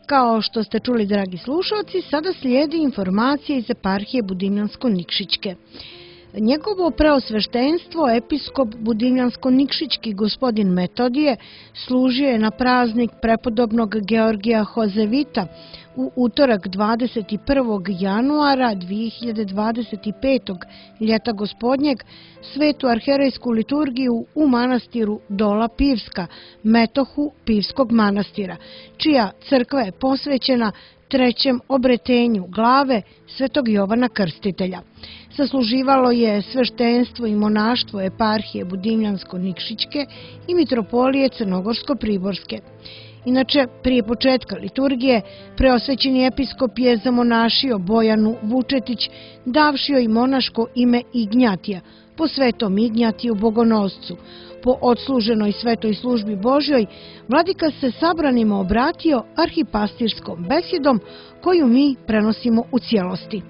Kao što ste čuli, dragi slušalci, sada slijedi informacija iz eparhije Budimljansko-Nikšićke. Njegovo preosveštenstvo, episkop Budimljansko-Nikšićki gospodin Metodije, služio je na praznik prepodobnog Georgija Hozevita u utorak 21. januara 2025. ljeta gospodnjeg svetu arherejsku liturgiju u manastiru Dola Pivska, metohu Pivskog manastira, čija crkva je posvećena trećem obretenju glave svetog Jovana Krstitelja. Sasluživalo je sveštenstvo i monaštvo eparhije Budimljansko-Nikšićke i mitropolije Crnogorsko-Priborske. Inače, prije početka liturgije, preosvećeni episkop je zamonašio Bojanu Vučetić, davši joj monaško ime Ignjatija, po svetom Ignjatiju Bogonoscu. Po odsluženoj svetoj službi Božjoj, vladika se sabranima obratio arhipastirskom besedom koju mi prenosimo u cijelosti.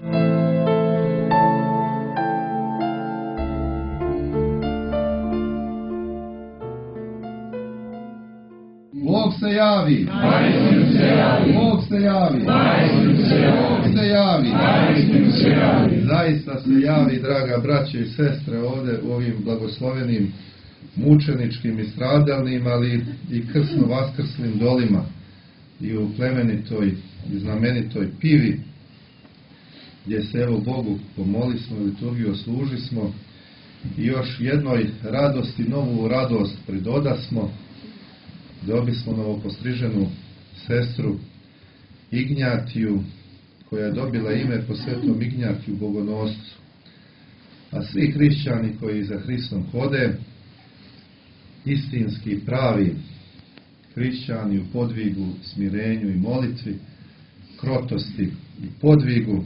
Bog se javi, Bog se javi, Bog se javi, zaista se javi, draga braće i sestre, ovdje u ovim blagoslovenim mučeničkim i stradalnim, ali i krsno-vaskrslim dolima i u plemenitoj i znamenitoj pivi, gdje se evo Bogu pomolismo, liturgiju oslužismo i još jednoj radosti, novu radost pridodasmo. Dobismo novopostriženu sestru Ignjatiju, koja je dobila ime po svetom Ignjatiju Bogonoscu. A svi hrišćani koji za Hristom hode, istinski pravi hrišćani u podvigu, smirenju i molitvi, krotosti i podvigu,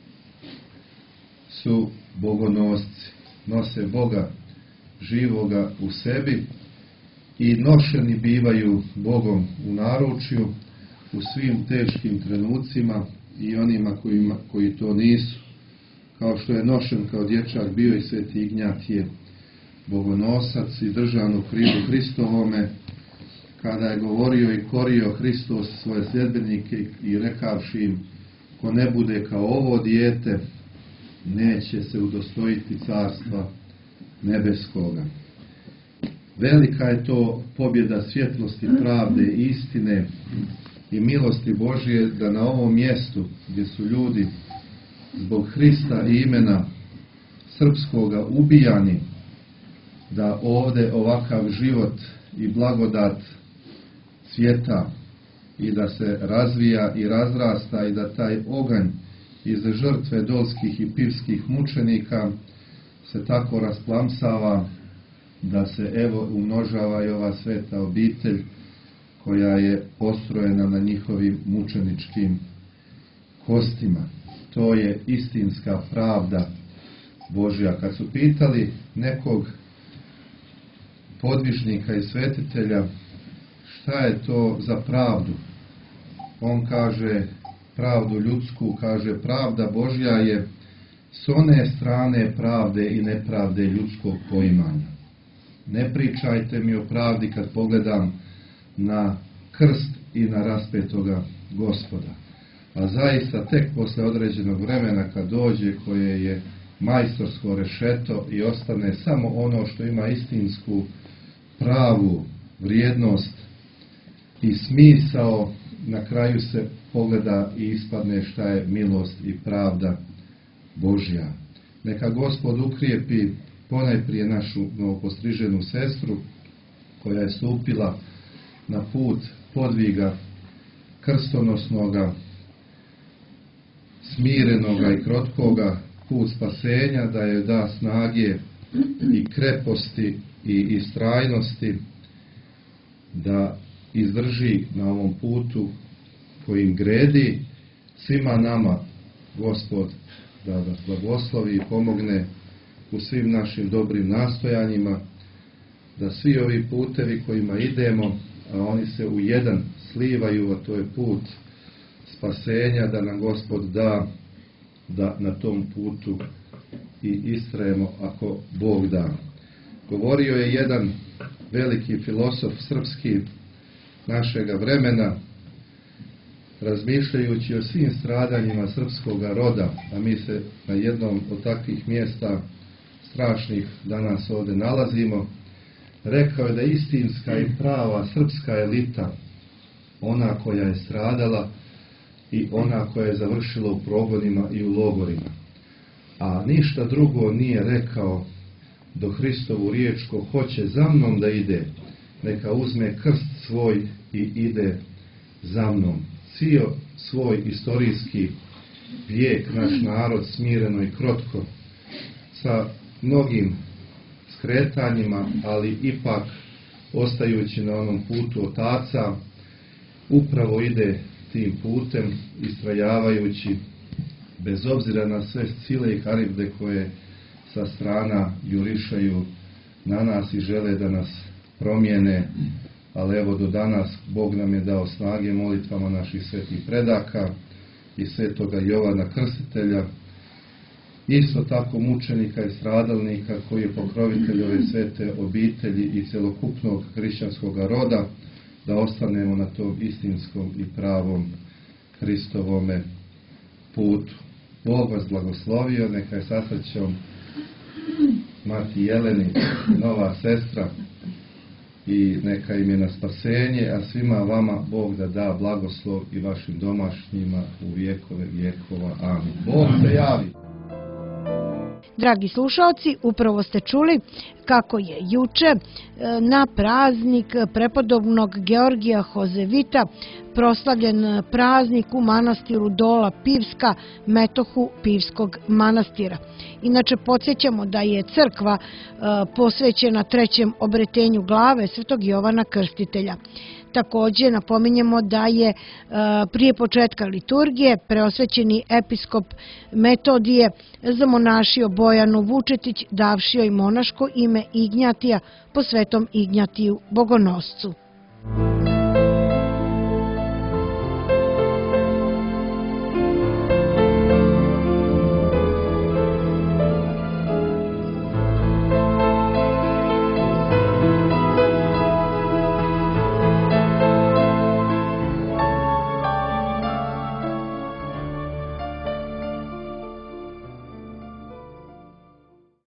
su bogonosci. Nose Boga živoga u sebi i nošeni bivaju Bogom u naručju u svim teškim trenucima i onima koji to nisu. Kao što je nošen kao dječak bio i sveti Ignjatije Bogonosac i držan u krilu Hristovome, kada je govorio i korio Hristos svoje sljedbenike i rekavši im: ko ne bude kao ovo dijete, neće se udostojiti carstva nebeskoga. Velika je to pobjeda svjetlosti, pravde, istine i milosti Božje, da na ovom mjestu gdje su ljudi zbog Hrista i imena srpskoga ubijani, da ovdje ovakav život i blagodat cvjeta i da se razvija i razrasta i da taj oganj iz žrtve dolskih i pivskih mučenika se tako rasplamsava, da se evo umnožava i ova sveta obitelj koja je postrojena na njihovim mučeničkim kostima. To je istinska pravda Božja. Kad su pitali nekog podvižnika i svetitelja šta je to za pravdu, on kaže pravdu ljudsku, kaže pravda Božja je s one strane pravde i nepravde ljudskog poimanja. Ne pričajte mi o pravdi kad pogledam na krst i na raspetoga Gospoda. A zaista tek posle određenog vremena kad dođe, koje je majstorsko rešeto i ostane samo ono što ima istinsku pravu vrijednost i smisao, na kraju se pogleda i ispadne šta je milost i pravda Božja. Neka Gospod ukrijepi ponajprije našu novopostriženu sestru, koja je stupila na put podviga krstonosnoga, smirenoga i krotkoga, put spasenja, da je da snage i kreposti i istrajnosti, da izdrži na ovom putu kojim gredi. Svima nama Gospod da vas blagoslovi i pomogne u svim našim dobrim nastojanjima, da svi ovi putevi kojima idemo, a oni se u jedan slivaju, a to je put spasenja, da nam Gospod da na tom putu i istrajemo ako Bog da. Govorio je jedan veliki filosof srpski našega vremena, razmišljajući o svim stradanjima srpskog roda, a mi se na jednom od takvih mjesta strašnih danas ovdje nalazimo, rekao je da istinska i prava srpska elita, ona koja je stradala i ona koja je završila u progonima i u logorima. A ništa drugo nije rekao do Hristovu riječ: ko hoće za mnom da ide, neka uzme krst svoj i ide za mnom. Cijel svoj istorijski vijek naš narod smireno i krotko, sa mnogim skretanjima, ali ipak ostajući na onom putu otaca, upravo ide tim putem, istrajavajući bez obzira na sve sile i haribde koje sa strana jurišaju na nas i žele da nas promijene, ali evo do danas Bog nam je dao snage molitvama naših svetih predaka i svetoga Jovana Krstitelja, isto tako mučenika i stradalnika koji je pokrovitelj ove svete obitelji i celokupnog hrišćanskog roda, da ostanemo na tom istinskom i pravom Hristovome putu. Bog vas blagoslovio, neka je sa srećom Mati Jeleni, nova sestra, i neka im je na spasenje, a svima vama Bog da blagoslov i vašim domašnjima u vjekove vjekova. Amin. Bog se javi. Dragi slušalci, upravo ste čuli kako je juče na praznik prepodobnog Georgija Hozevita proslavljen praznik u manastiru Dola Pivska, metohu Pivskog manastira. Inače, podsjećamo da je crkva posvećena trećem obretenju glave svetog Jovana Krstitelja. Također napominjemo da je prije početka liturgije preosvećeni episkop Metodije zamonašio Bojanu Vučetić, davšio i monaško ime Ignjatija po svetom Ignjatiju Bogonoscu.